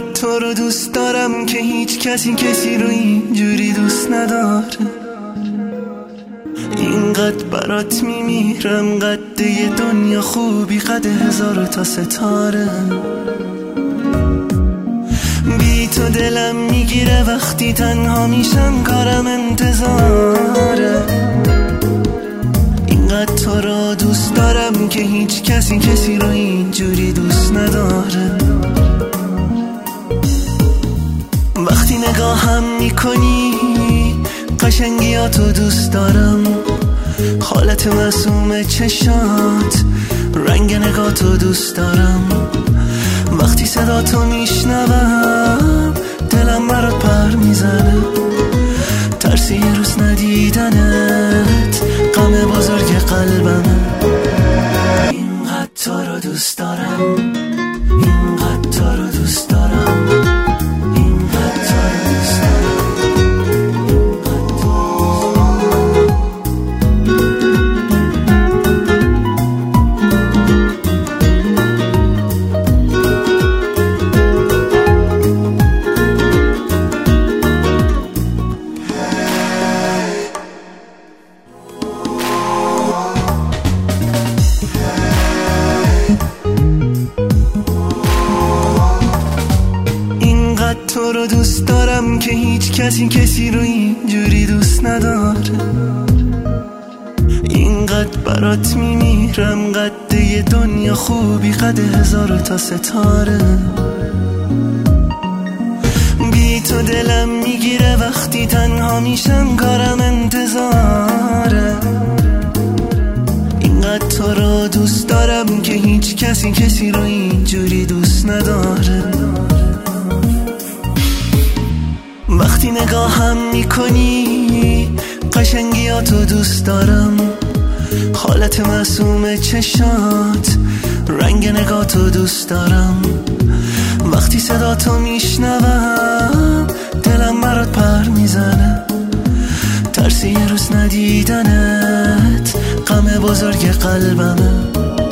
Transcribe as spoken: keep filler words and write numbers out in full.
اینقدر تو رو دوست دارم که هیچ کسی کسی رو اینجوری دوست نداره. اینقدر برات میمیرم، قد یه دنیا خوبی، قد هزار تا ستاره. بی تو دلم میگیره وقتی تنها میشم، کارم انتظاره. اینقدر تو رو دوست دارم که هیچ کسی کسی رو اینجوری دوست نداره. وقتی نگاهم میکنی قشنگیاتو دوست دارم، حالت معصوم چشات، رنگ نگاتو دوست دارم. وقتی صداتو میشنوم دلم برات پر میزنه، ترسی یه روز ندیدنت غم بزرگ قلبمه. اینقدر تو رو دوست دارم، اینقدر تو رو دوست دارم، اینقدر تو رو دوست دارم. تو رو دوست دارم که هیچ کسی کسی رو اینجوری دوست نداره. اینقدر برات میمیرم، قد یه دنیا خوبی، قد هزار تا ستاره. بی تو دلم میگیره وقتی تنها میشم، کارم انتظاره. اینقدر تو رو دوست دارم که هیچ کسی کسی رو اینجوری دوست نداره. وقتی نگاهم میکنی قشنگیاتو دوست دارم، حالت معصوم چشات، رنگ نگاتو دوست دارم. وقتی صداتو میشنوم دلم برات پر میزنه، ترسی یه روز ندیدنت غم بزرگ قلبمه.